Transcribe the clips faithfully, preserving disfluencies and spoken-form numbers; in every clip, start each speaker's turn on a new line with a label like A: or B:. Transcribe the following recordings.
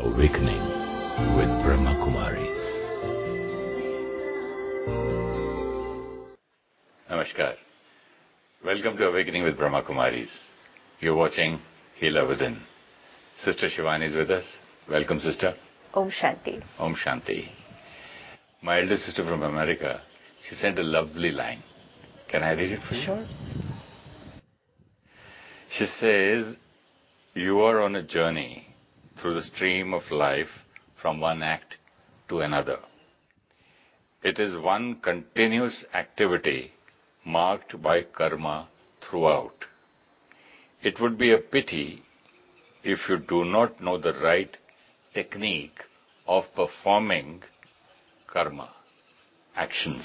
A: Awakening with Brahma Kumaris. Namaskar. Welcome to Awakening with Brahma Kumaris. You're watching Healer Within. Sister Shivani is with us. Welcome, sister.
B: Om Shanti.
A: Om Shanti. My elder sister from America, she sent a lovely line. Can I read it for you?
B: Sure.
A: She says, you are on a journey through the stream of life from one act to another. It is one continuous activity marked by karma throughout. It would be a pity if you do not know the right technique of performing karma, actions.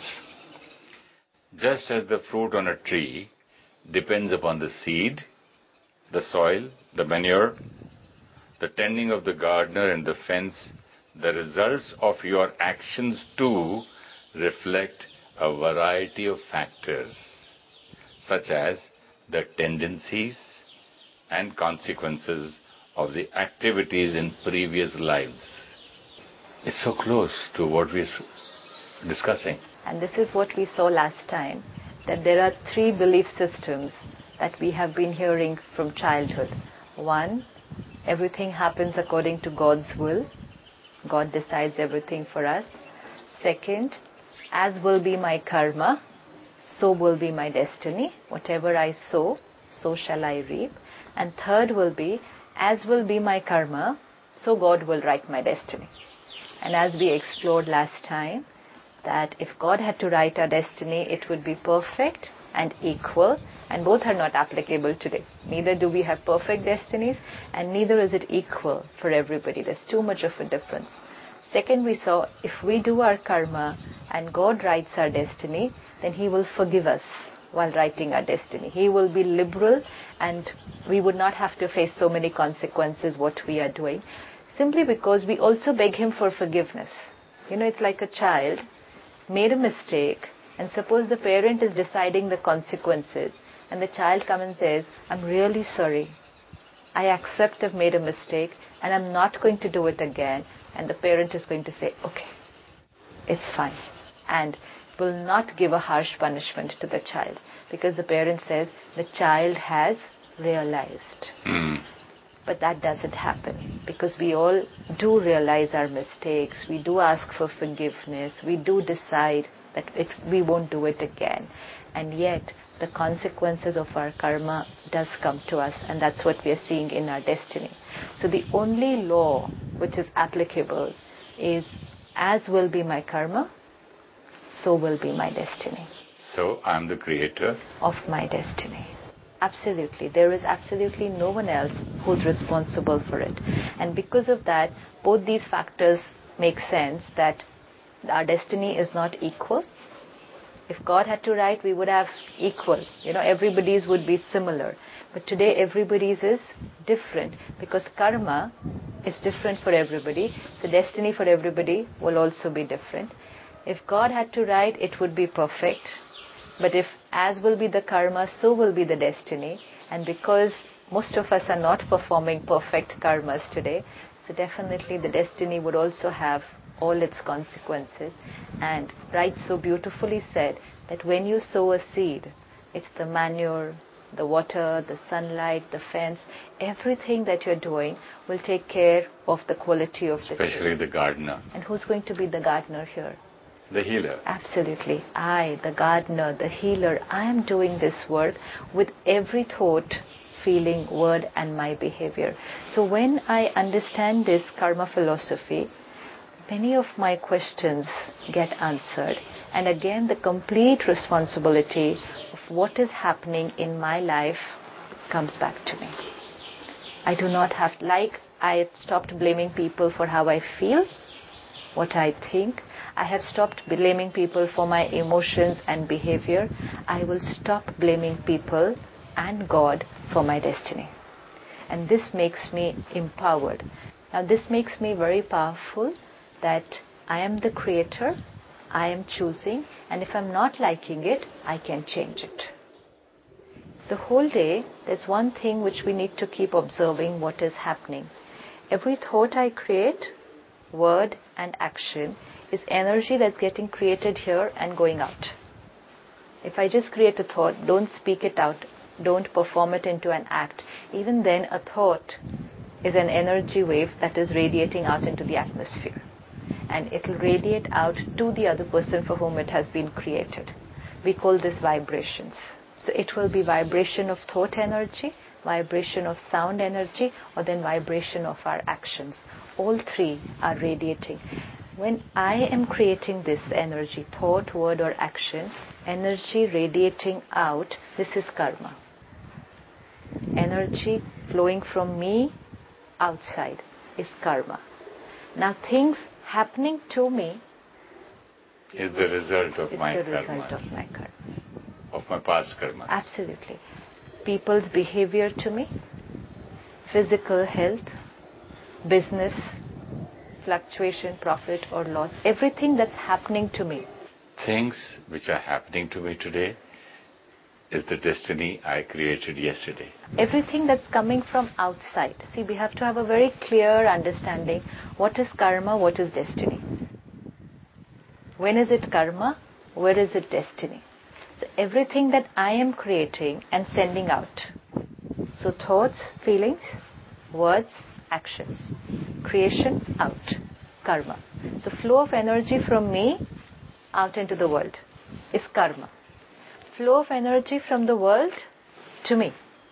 A: Just as the fruit on a tree depends upon the seed, the soil, the manure, the tending of the gardener and the fence, the results of your actions too reflect a variety of factors, such as the tendencies and consequences of the activities in previous lives. It's so close to what we're discussing.
B: And this is what we saw last time, that there are three belief systems that we have been hearing from childhood. One, everything happens according to God's will. God decides everything for us. Second, as will be my karma, so will be my destiny. Whatever I sow, so shall I reap. And third will be, as will be my karma, so God will write my destiny. And as we explored last time, that if God had to write our destiny, it would be perfect and equal, and both are not applicable today. Neither do we have perfect destinies, and neither is it equal for everybody. There's too much of a difference. Second, we saw if we do our karma and God writes our destiny, then He will forgive us while writing our destiny. He will be liberal, and we would not have to face so many consequences what we are doing, simply because we also beg Him for forgiveness. You know, it's like a child made a mistake, and suppose the parent is deciding the consequences, and the child comes and says, I'm really sorry. I accept I've made a mistake, and I'm not going to do it again. And the parent is going to say, okay, it's fine. And will not give a harsh punishment to the child, because the parent says the child has realized.
A: Mm.
B: But that doesn't happen, because we all do realize our mistakes. We do ask for forgiveness. We do decide that it, we won't do it again. And yet, the consequences of our karma does come to us, and that's what we are seeing in our destiny. So the only law which is applicable is, as will be my karma, so will be my destiny.
A: So, I'm the creator
B: of my destiny. Absolutely. There is absolutely no one else who's responsible for it. And because of that, both these factors make sense, that our destiny is not equal. If God had to write, we would have equal. You know, everybody's would be similar. But today, everybody's is different, because karma is different for everybody. So destiny for everybody will also be different. If God had to write, it would be perfect. But if as will be the karma, so will be the destiny. And because most of us are not performing perfect karmas today, so definitely the destiny would also have all its consequences. And Wright so beautifully said that when you sow a seed, it's the manure, the water, the sunlight, the fence, everything that you're doing will take care of the quality of the tree.
A: Especially the gardener.
B: And who's going to be the gardener here?
A: The healer.
B: Absolutely. I, the gardener, the healer, I am doing this work with every thought, feeling, word, and my behavior. So when I understand this karma philosophy, many of my questions get answered. And again, the complete responsibility of what is happening in my life comes back to me. I do not have, like I have stopped blaming people for how I feel, what I think. I have stopped blaming people for my emotions and behavior. I will stop blaming people and God for my destiny. And this makes me empowered. Now this makes me very powerful, that I am the creator, I am choosing, and if I'm not liking it, I can change it. The whole day, there's one thing which we need to keep observing, what is happening. every thought I create, word and action is energy that's getting created here and going out. If I just create a thought, don't speak it out, don't perform it into an act, even then a thought is an energy wave that is radiating out into the atmosphere. And it will radiate out to the other person for whom it has been created. We call this vibrations. So it will be vibration of thought energy, vibration of sound energy, or then vibration of our actions. All three are radiating. When I am creating this energy, thought, word or action, energy radiating out, this is karma. Energy flowing from me outside is karma. Now things happening to me
A: is the result of
B: is
A: my
B: the result
A: karmas,
B: of my karma.
A: of my past karmas.
B: Absolutely. People's behavior to me, physical health, business, fluctuation, profit or loss, everything that's happening to me.
A: Things which are happening to me today is the destiny I created yesterday.
B: Everything that's coming from outside. See, we have to have a very clear understanding what is karma, what is destiny. When is it karma? Where is it destiny? So everything that I am creating and sending out. So thoughts, feelings, words, actions. Creation, out. Karma. So flow of energy from me out into the world is karma. Flow of energy from the world to me.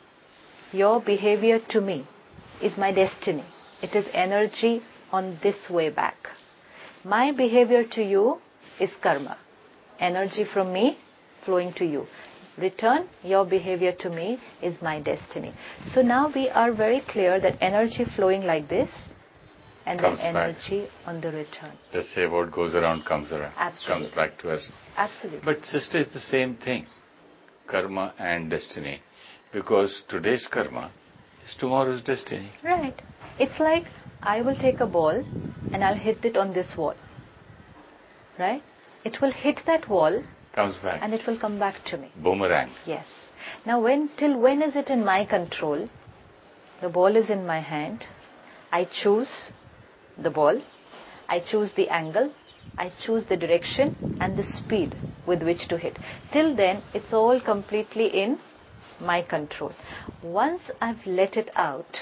B: Your behavior to me is my destiny. It is energy on this way back. My behavior to you is karma. Energy from me flowing to you. Return your behavior to me is my destiny. So now we are very clear that energy flowing like this and
A: Comes
B: then
A: back.
B: energy on the return.
A: They say what goes around comes around.
B: Absolutely.
A: Comes back to us.
B: Absolutely.
A: But sister, it's the same thing. Karma and destiny. Because today's karma is tomorrow's destiny.
B: Right. It's like I will take a ball and I'll hit it on this wall. Right? It will hit that wall
A: Comes back.
B: and it will come back to me.
A: Boomerang.
B: Yes. Now when till when is it in my control? The ball is in my hand. I choose the ball. I choose the angle. I choose the direction and the speed with which to hit. Till then, it's all completely in my control. Once I've let it out,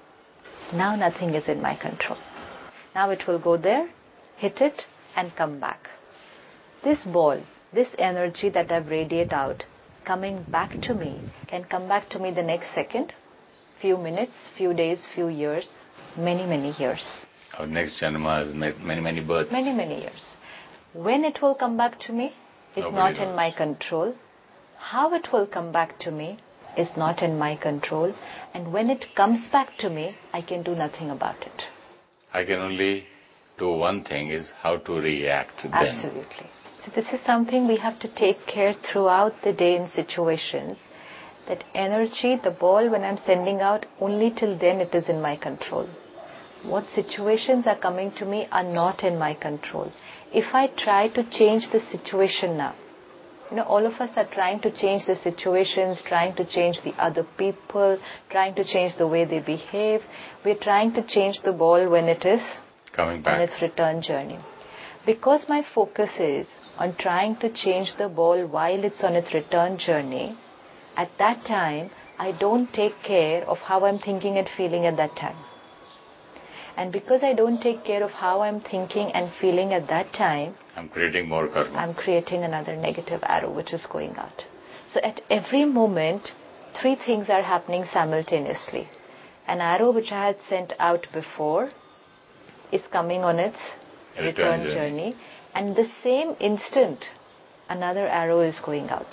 B: now nothing is in my control. Now it will go there, hit it, and come back. This ball, this energy that I've radiated out, coming back to me, can come back to me the next second, few minutes, few days, few years, many, many years.
A: Our next janma is many, many births.
B: Many, many years. When it will come back to me is
A: Nobody
B: not
A: knows.
B: in my control. How it will come back to me is not in my control. And when it comes back to me, I can do nothing about it.
A: I can only do one thing, is how to react then.
B: Absolutely. So this is something we have to take care throughout the day in situations. That energy, the ball, when I'm sending out, only till then it is in my control. What situations are coming to me are not in my control. If I try to change the situation now, you know, all of us are trying to change the situations, trying to change the other people, trying to change the way they behave. We're trying to change the ball when it is
A: Coming back.
B: on its return journey. Because my focus is on trying to change the ball while it's on its return journey, at that time, I don't take care of how I'm thinking and feeling at that time. And because I don't take care of how I'm thinking and feeling at that time,
A: I'm creating more karma.
B: I'm creating another negative arrow which is going out. So at every moment, three things are happening simultaneously. An arrow which I had sent out before is coming on its
A: Return
B: return,
A: journey.
B: journey. And the same instant, another arrow is going out.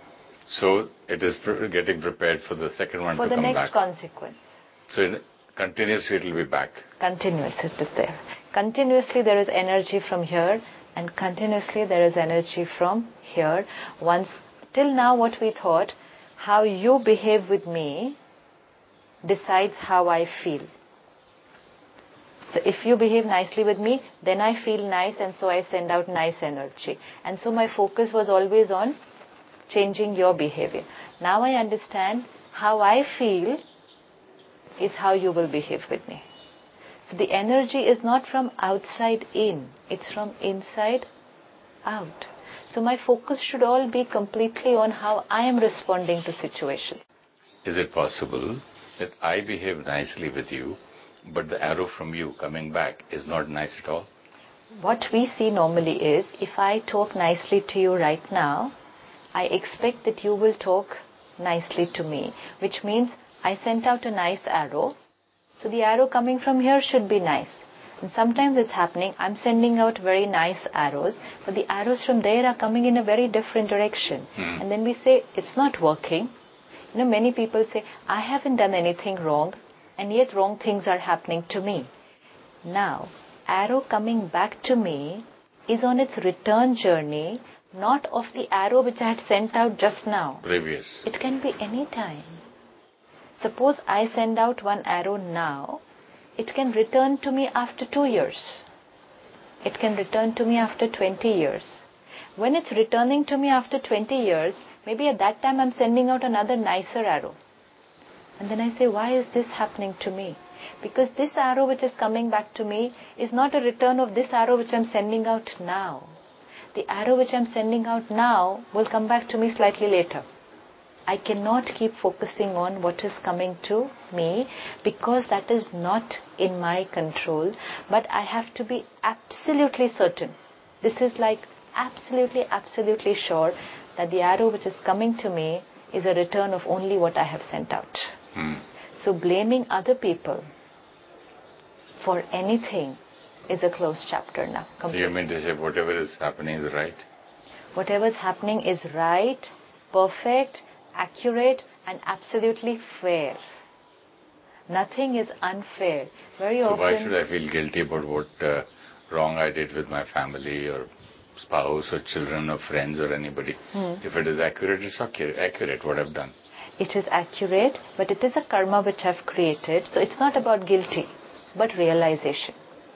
A: So it is pre- getting prepared for the second one
B: For
A: to
B: the
A: come
B: next
A: back.
B: consequence.
A: So in, continuously it will be back.
B: Continuous it is there. Continuously there is energy from here and continuously there is energy from here. Once, till now what we thought, how you behave with me decides how I feel. So if you behave nicely with me, then I feel nice and so I send out nice energy. And so my focus was always on changing your behavior. Now I understand how I feel is how you will behave with me. So the energy is not from outside in, it's from inside out. So my focus should all be completely on how I am responding to situations.
A: Is it possible that I behave nicely with you, but the arrow from you coming back is not nice at all?
B: What we see normally is, if I talk nicely to you right now, I expect that you will talk nicely to me, which means I sent out a nice arrow. So the arrow coming from here should be nice. And sometimes it's happening, I'm sending out very nice arrows, but the arrows from there are coming in a very different direction. Hmm. And then we say, it's not working. You know, many people say, I haven't done anything wrong, and yet wrong things are happening to me. Now, arrow coming back to me is on its return journey, not of the arrow which I had sent out just now.
A: Previous.
B: It can be any time. Suppose I send out one arrow now, it can return to me after two years. It can return to me after twenty years. When it's returning to me after twenty years, maybe at that time I'm sending out another nicer arrow. And then I say, why is this happening to me? Because this arrow which is coming back to me is not a return of this arrow which I'm sending out now. The arrow which I'm sending out now will come back to me slightly later. I cannot keep focusing on what is coming to me because that is not in my control, but I have to be absolutely certain. This is like absolutely, absolutely sure that the arrow which is coming to me is a return of only what I have sent out. Hmm. So blaming other people for anything is a closed chapter now. Completely.
A: So you mean to say whatever is happening is right?
B: Whatever is happening is right, perfect, accurate, and absolutely fair. Nothing is unfair. Very
A: so
B: often.
A: So why should I feel guilty about what uh, wrong I did with my family or spouse or children or friends or anybody? Hmm. If it is accurate, it's accurate, accurate what I've done.
B: It is accurate, but it is a karma which I've created. So it's not about guilty, but realization.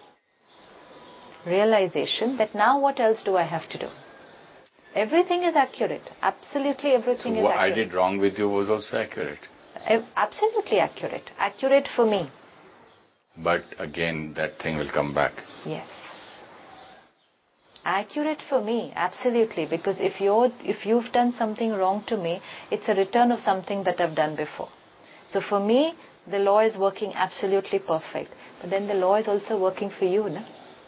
B: Realization that now what else do I have to do? Everything is accurate. Absolutely everything
A: so
B: is
A: what
B: accurate.
A: I did wrong with you was also accurate.
B: Absolutely accurate. Accurate for me.
A: But again, that thing will come back.
B: Yes. Accurate for me, absolutely. Because if you're, if you've done something wrong to me, it's a return of something that I've done before. So for me, the law is working absolutely perfect. But then the law is also working for you, no?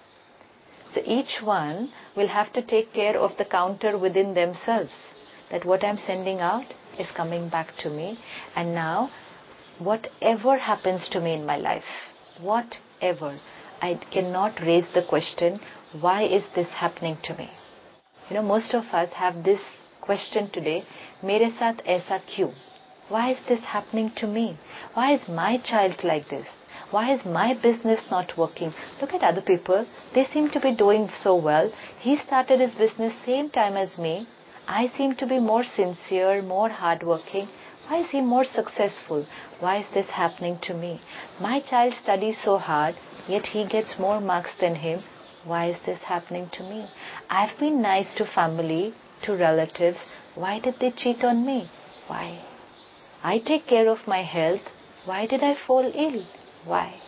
B: So each one will have to take care of the counter within themselves. That what I'm sending out is coming back to me. And now, whatever happens to me in my life, whatever, I cannot raise the question, why is this happening to me? You know, most of us have this question today, Mere saath aisa kyun? Why is this happening to me? Why is my child like this? Why is my business not working? Look at other people. They seem to be doing so well. He started his business same time as me. I seem to be more sincere, more hardworking. Why is he more successful? Why is this happening to me? My child studies so hard, yet he gets more marks than him. Why is this happening to me? I've been nice to family, to relatives. Why did they cheat on me? Why? I take care of my health. Why did I fall ill? Why?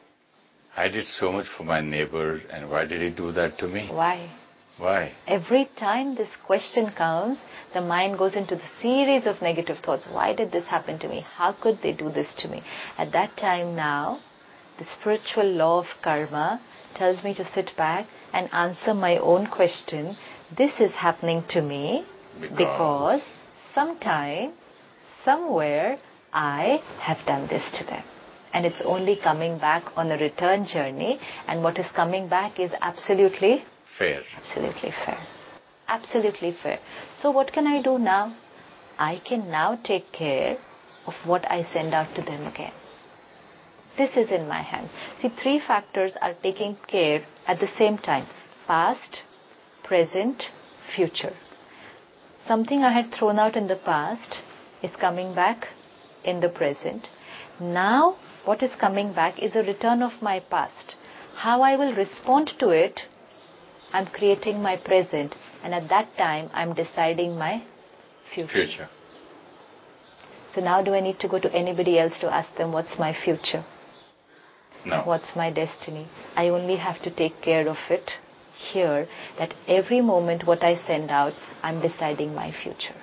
A: I did so much for my neighbor, and why did he do that to me?
B: Why?
A: Why?
B: Every time this question comes, the mind goes into the series of negative thoughts. Why did this happen to me? How could they do this to me? At that time now, the spiritual law of karma tells me to sit back and answer my own question. This is happening to me because, because sometime, somewhere, I have done this to them. And it's only coming back on a return journey. And what is coming back is absolutely
A: fair.
B: Absolutely fair. Absolutely fair. So what can I do now? I can now take care of what I send out to them again. This is in my hand. See, three factors are taking care at the same time. Past, present, future. Something I had thrown out in the past is coming back in the present. Now, what is coming back is a return of my past. How I will respond to it, I'm creating my present, and at that time, I'm deciding my future.
A: Future.
B: So now do I need to go to anybody else to ask them what's my future?
A: No.
B: What's my destiny? I only have to take care of it here, that every moment what I send out, I'm deciding my future.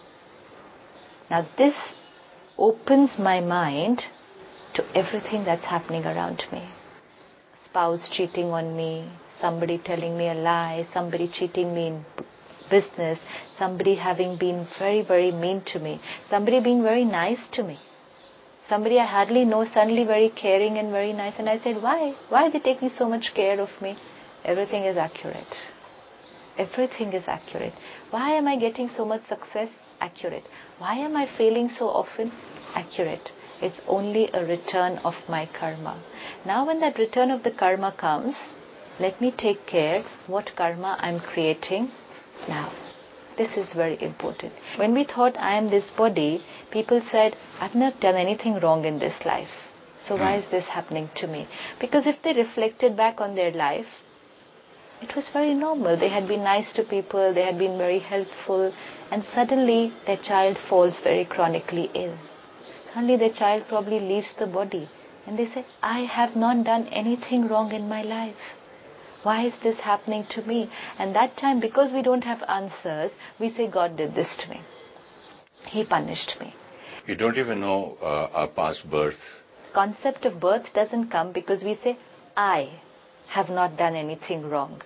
B: Now this opens my mind to everything that's happening around me. Spouse cheating on me, somebody telling me a lie, somebody cheating me in business, somebody having been very, very mean to me, somebody being very nice to me. Somebody I hardly know, suddenly very caring and very nice. And I said, why? Why are they taking so much care of me? Everything is accurate. Everything is accurate. Why am I getting so much success? Accurate. Why am I failing so often? Accurate. It's only a return of my karma. Now when that return of the karma comes, let me take care what karma I'm creating now. This is very important. When we thought I am this body, people said, I've not done anything wrong in this life. So why is this happening to me? Because if they reflected back on their life, it was very normal. They had been nice to people, they had been very helpful, and suddenly their child falls very chronically ill. Suddenly their child probably leaves the body, and they say, I have not done anything wrong in my life. Why is this happening to me? And that time, because we don't have answers, we say, God did this to me. He punished me.
A: You don't even know uh, our past birth.
B: Concept of birth doesn't come because we say, I have not done anything wrong.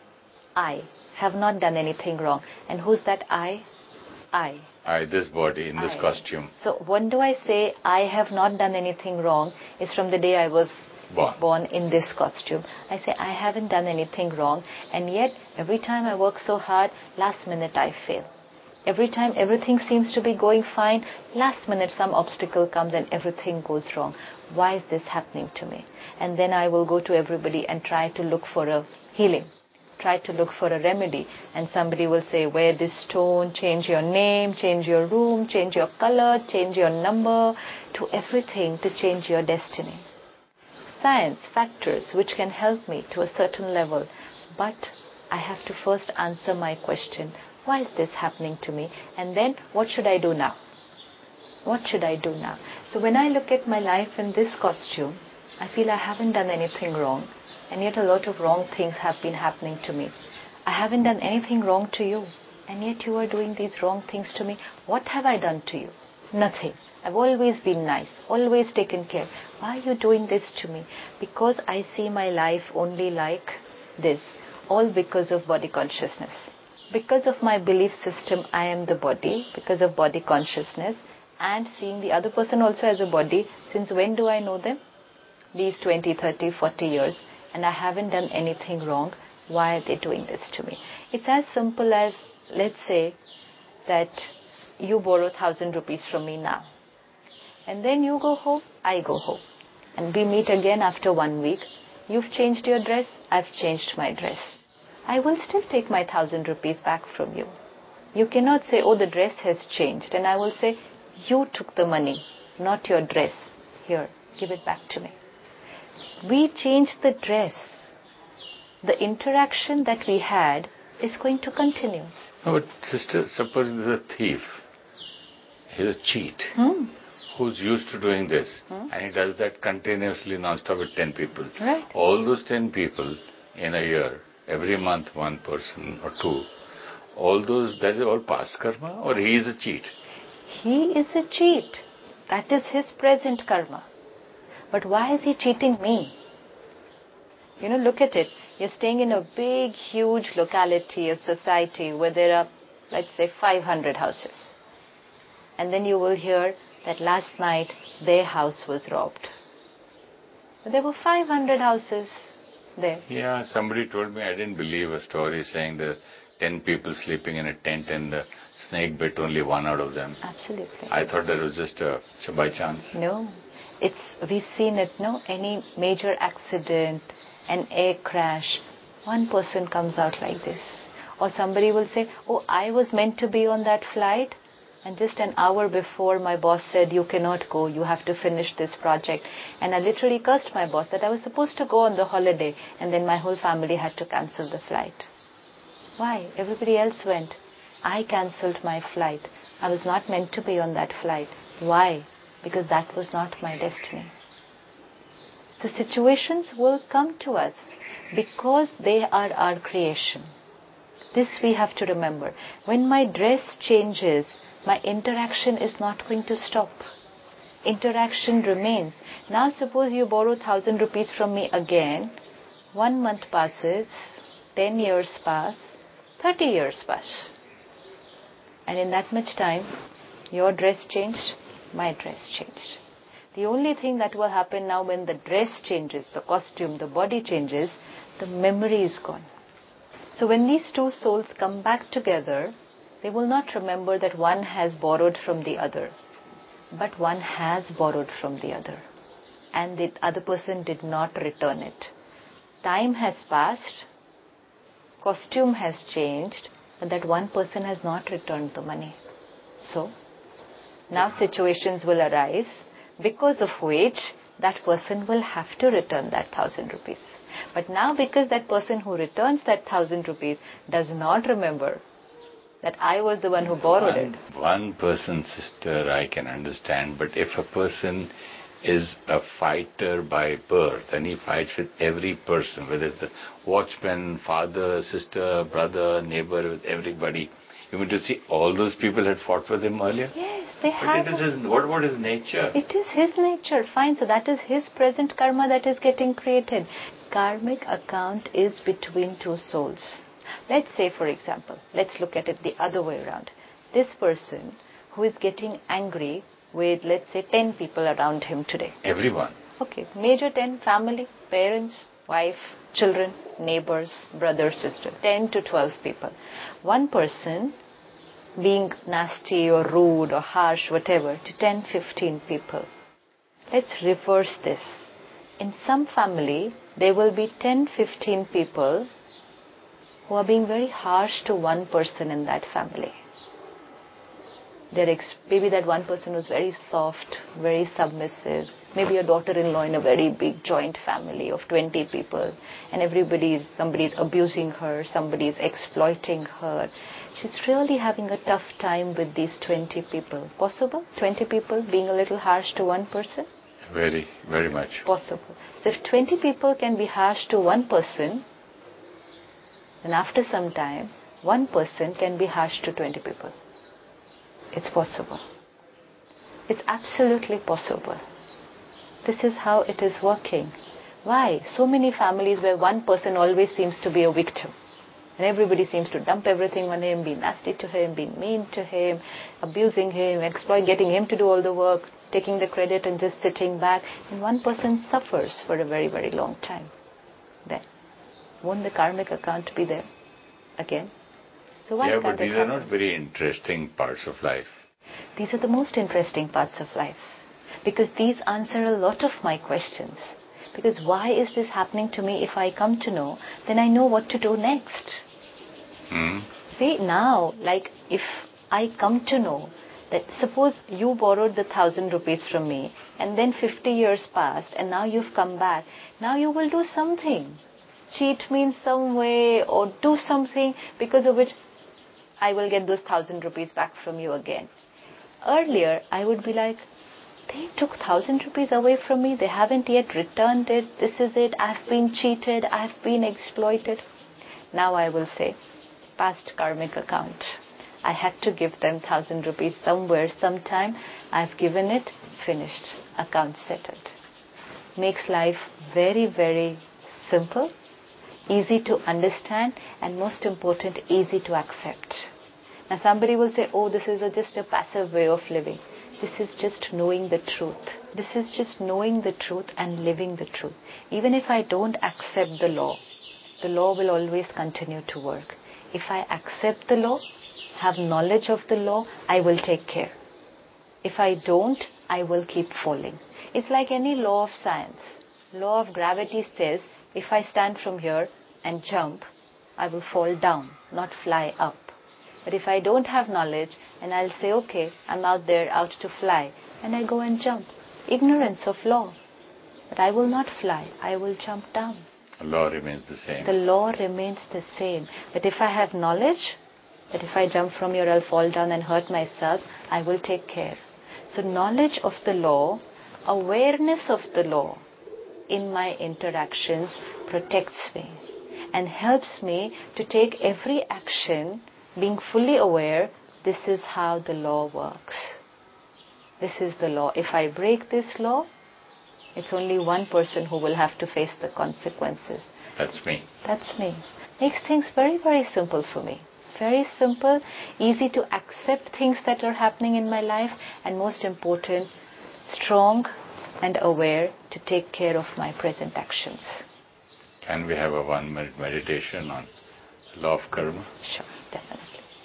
B: I have not done anything wrong. And who's that I? I.
A: I, this body, in this
B: I.
A: costume.
B: So when do I say I have not done anything wrong? Is from the day I was
A: born.
B: born in this costume. I say I haven't done anything wrong, and yet every time I work so hard, last minute I fail. Every time everything seems to be going fine, last minute some obstacle comes and everything goes wrong. Why is this happening to me? And then I will go to everybody and try to look for a healing. Try to look for a remedy, and somebody will say, wear this stone, change your name, change your room, change your color, change your number, to everything to change your destiny. Science, factors which can help me to a certain level, but I have to first answer my question, why is this happening to me? And then, what should I do now? What should I do now? So when I look at my life in this costume, I feel I haven't done anything wrong. And yet a lot of wrong things have been happening to me. I haven't done anything wrong to you, and yet you are doing these wrong things to me. What have I done to you? Nothing. I've always been nice, always taken care. Why are you doing this to me? Because I see my life only like this, all because of body consciousness. Because of my belief system, I am the body, because of body consciousness, and seeing the other person also as a body. Since when do I know them? These twenty, thirty, forty years. And I haven't done anything wrong. Why are they doing this to me? It's as simple as, let's say that you borrow thousand rupees from me now. And then you go home, I go home. And we meet again after one week. You've changed your dress, I've changed my dress. I will still take my thousand rupees back from you. You cannot say, oh, the dress has changed. And I will say, you took the money, not your dress. Here, give it back to me. We changed the dress. The interaction that we had is going to continue.
A: No, but sister, suppose there's a thief. He's a cheat.
B: Hmm.
A: Who's used to doing this.
B: Hmm.
A: And he does that continuously non-stop with ten people.
B: Right.
A: All those ten people in a year, every month one person or two, all those, that is all past karma, or he is a cheat?
B: He is a cheat. That is his present karma. But why is he cheating me? You know, look at it. You're staying in a big, huge locality, a society where there are, let's say, five hundred houses. And then you will hear that last night their house was robbed. But there were five hundred houses there.
A: Yeah, somebody told me, I didn't believe a story saying the ten people sleeping in a tent and the snake bit only one out of them.
B: Absolutely.
A: I thought that was just a, by chance.
B: No. It's, we've seen it, no? Any major accident, an air crash, one person comes out like this. Or somebody will say, oh, I was meant to be on that flight, and just an hour before my boss said, you cannot go, you have to finish this project. And I literally cursed my boss that I was supposed to go on the holiday, and then my whole family had to cancel the flight. Why? Everybody else went. I cancelled my flight. I was not meant to be on that flight. Why? Because that was not my destiny. So situations will come to us because they are our creation. This we have to remember. When my dress changes, my interaction is not going to stop. Interaction remains. Now suppose you borrow thousand rupees from me again. One month passes, ten years pass, thirty years pass. And in that much time, your dress changed, my dress changed. The only thing that will happen now when the dress changes, the costume, the body changes, the memory is gone. So when these two souls come back together, they will not remember that one has borrowed from the other, but one has borrowed from the other, and the other person did not return it. Time has passed, costume has changed, but that one person has not returned the money. So, now situations will arise because of which that person will have to return that thousand rupees. But now because that person who returns that thousand rupees does not remember that I was the one who borrowed
A: one,
B: it.
A: One person, sister, I can understand, but if a person is a fighter by birth and he fights with every person, whether it's the watchman, father, sister, brother, neighbor, with everybody, you mean to see all those people had fought with him earlier?
B: Yes, they
A: but
B: have.
A: It is his, what, what is nature?
B: It is his nature, fine. So that is his present karma that is getting created. Karmic account is between two souls. Let's say, for example, let's look at it the other way around. This person who is getting angry with, let's say, ten people around him today.
A: Everyone.
B: Okay, major ten, family, parents, wife, children, neighbors, brother, sister, ten to twelve people. One person being nasty or rude or harsh, whatever, to ten, fifteen people. Let's reverse this. In some family, there will be ten, fifteen people who are being very harsh to one person in that family. Ex- maybe that one person was very soft, very submissive. Maybe a daughter-in-law in a very big joint family of twenty people, and everybody is, somebody is abusing her, somebody is exploiting her. She's really having a tough time with these twenty people. Possible? twenty people being a little harsh to one person?
A: Very, very much.
B: Possible. So if twenty people can be harsh to one person, then after some time, one person can be harsh to twenty people. It's possible. It's absolutely possible. This is how it is working. Why? So many families where one person always seems to be a victim. And everybody seems to dump everything on him, be nasty to him, being mean to him, abusing him, exploit, getting him to do all the work, taking the credit and just sitting back. And one person suffers for a very, very long time. Then, won't the karmic account be there again? So why
A: yeah,
B: can't
A: but these
B: it happen?
A: are not very interesting parts of life.
B: These are the most interesting parts of life. Because these answer a lot of my questions. Because why is this happening to me? If I come to know, then I know what to do next.
A: Hmm?
B: See, now, like if I come to know that suppose you borrowed the thousand rupees from me and then fifty years passed and now you've come back. Now you will do something. Cheat me in some way or do something because of which I will get those thousand rupees back from you again. Earlier, I would be like, they took thousand rupees away from me. They haven't yet returned it. This is it. I've been cheated. I've been exploited. Now I will say, past karmic account. I had to give them thousand rupees somewhere, sometime. I've given it. Finished. Account settled. Makes life very, very simple, easy to understand, and most important, easy to accept. Now somebody will say, oh, this is a, just a passive way of living. This is just knowing the truth. This is just knowing the truth and living the truth. Even if I don't accept the law, the law will always continue to work. If I accept the law, have knowledge of the law, I will take care. If I don't, I will keep falling. It's like any law of science. Law of gravity says, if I stand from here and jump, I will fall down, not fly up. But if I don't have knowledge and I'll say, okay, I'm out there, out to fly, and I go and jump. Ignorance of law. But I will not fly, I will jump down.
A: The law remains the same.
B: The law remains the same. But if I have knowledge, that if I jump from here, I'll fall down and hurt myself, I will take care. So knowledge of the law, awareness of the law, in my interactions protects me and helps me to take every action being fully aware this is how the law works. This is the law. If I break this law, it's only one person who will have to face the consequences.
A: That's me.
B: That's me. Makes things very, very simple for me. Very simple, easy to accept things that are happening in my life, and most important, strong and aware to take care of my present actions.
A: Can we have a one-minute meditation on law of karma?
B: Sure, definitely.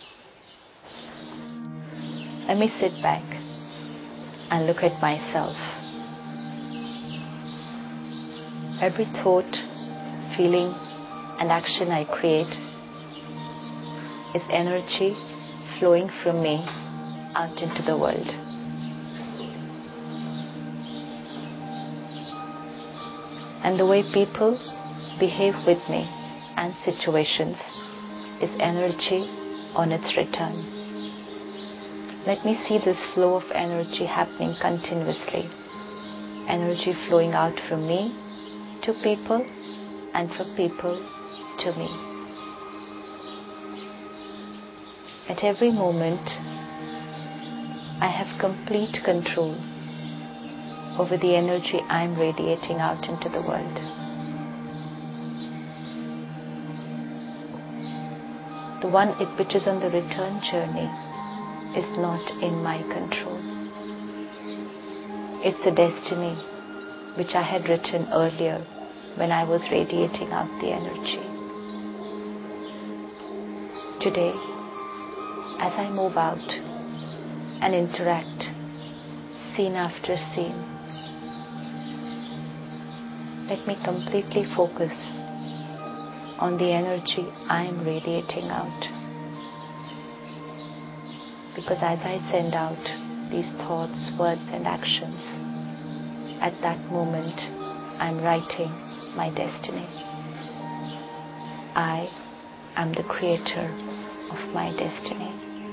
B: Let me sit back and look at myself. Every thought, feeling, and action I create is energy flowing from me out into the world. And the way people behave with me and situations is energy on its return. Let me see this flow of energy happening continuously. Energy flowing out from me to people and from people to me. At every moment, I have complete control over the energy I'm radiating out into the world. The one which is on the return journey is not in my control. It's a destiny which I had written earlier when I was radiating out the energy. Today, as I move out and interact scene after scene, let me completely focus on the energy I am radiating out. Because as I send out these thoughts, words and actions, at that moment I'm writing my destiny. I am the creator of my destiny.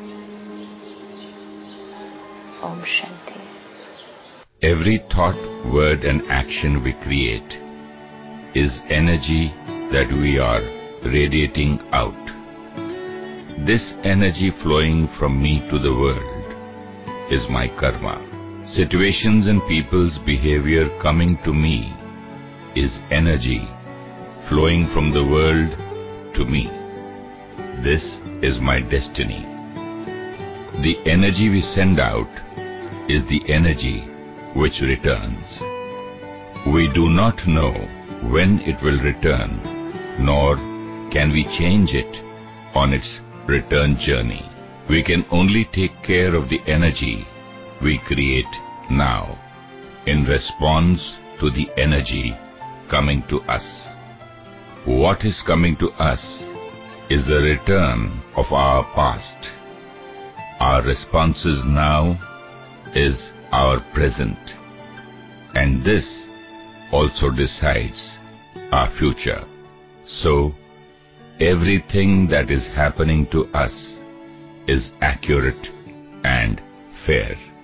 B: Om Shanti.
C: Every thought, word and action we create is energy that we are radiating out. This energy flowing from me to the world is my karma. Situations and people's behavior coming to me is energy flowing from the world to me. This is my destiny. The energy we send out is the energy which returns. We do not know when it will return, nor can we change it on its return journey. We can only take care of the energy we create now in response to the energy coming to us. What is coming to us is the return of our past. Our responses now is our present, and this also decides our future. So, everything that is happening to us is accurate and fair.